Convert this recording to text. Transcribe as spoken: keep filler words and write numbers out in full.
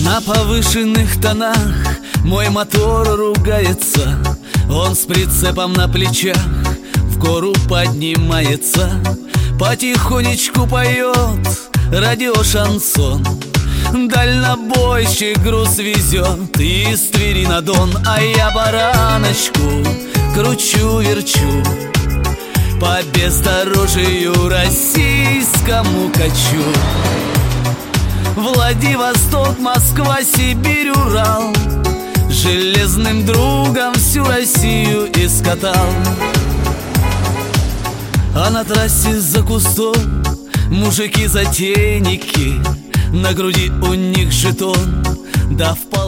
На повышенных тонах мой мотор ругается. Он с прицепом на плечах в гору поднимается. Потихонечку поет радиошансон. Дальнобойщик груз везет из Твери на Дон. А я бараночку кручу-верчу, по бездорожью российскому качу. Владивосток, Москва, Сибирь, Урал, железным другом всю Россию искатал. А на трассе за кустом мужики-затейники, на груди у них жетон, да в пол